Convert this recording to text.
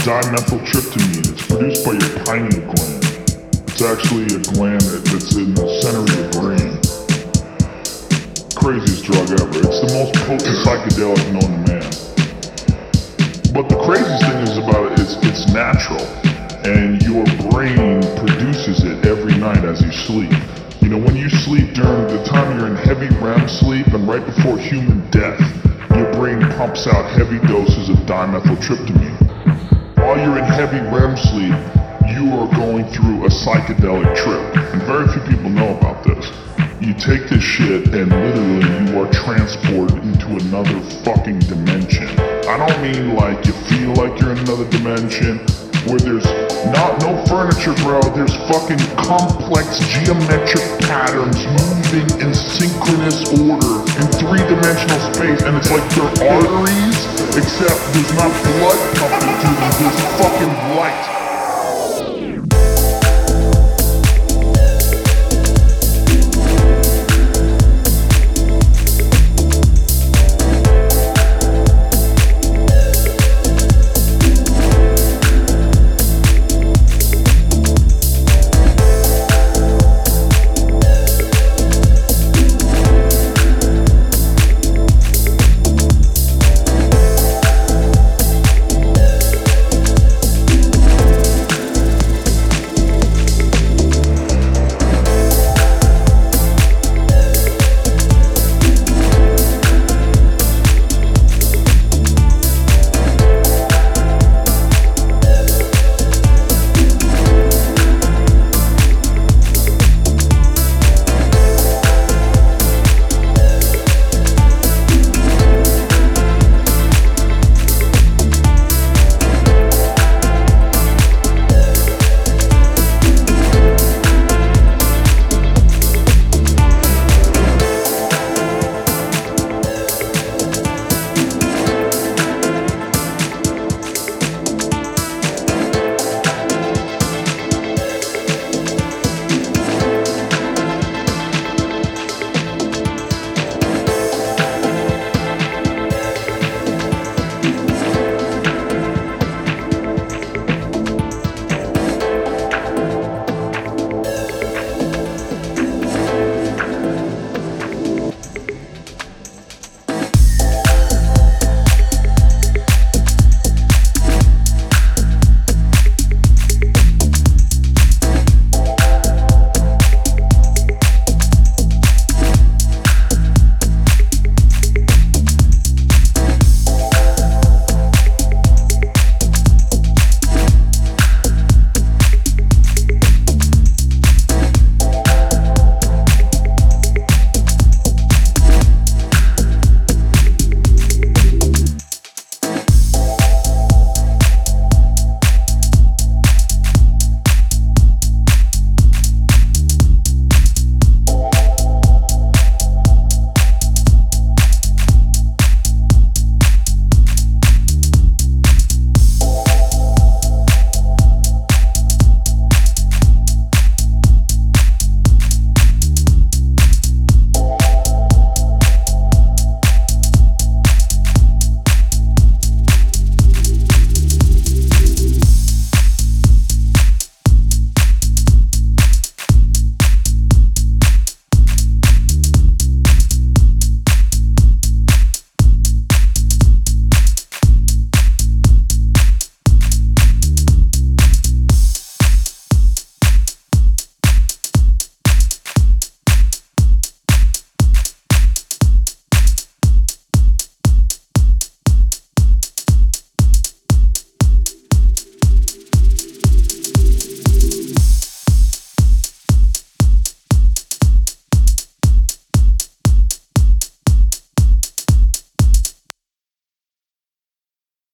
dimethyltryptamine. It's produced by your pineal gland. It's actually a gland that's in the center of your brain. Craziest drug ever. It's the most potent psychedelic known to man. But the craziest thing is about it is it's natural, and your brain produces it every night as you sleep. You know, when you sleep during the time you're in heavy REM sleep and right before human death, your brain pumps out heavy doses of dimethyltryptamine. While you're in heavy REM sleep, you are going through a psychedelic trip, and very few people know about this. You take this shit and literally you are transported into another fucking dimension. I don't mean like you feel like you're in another dimension where there's no furniture, bro. There's fucking complex geometric patterns moving in synchronous order in three-dimensional space, and it's like they're arteries, except there's not blood pumping through them, there's fucking light.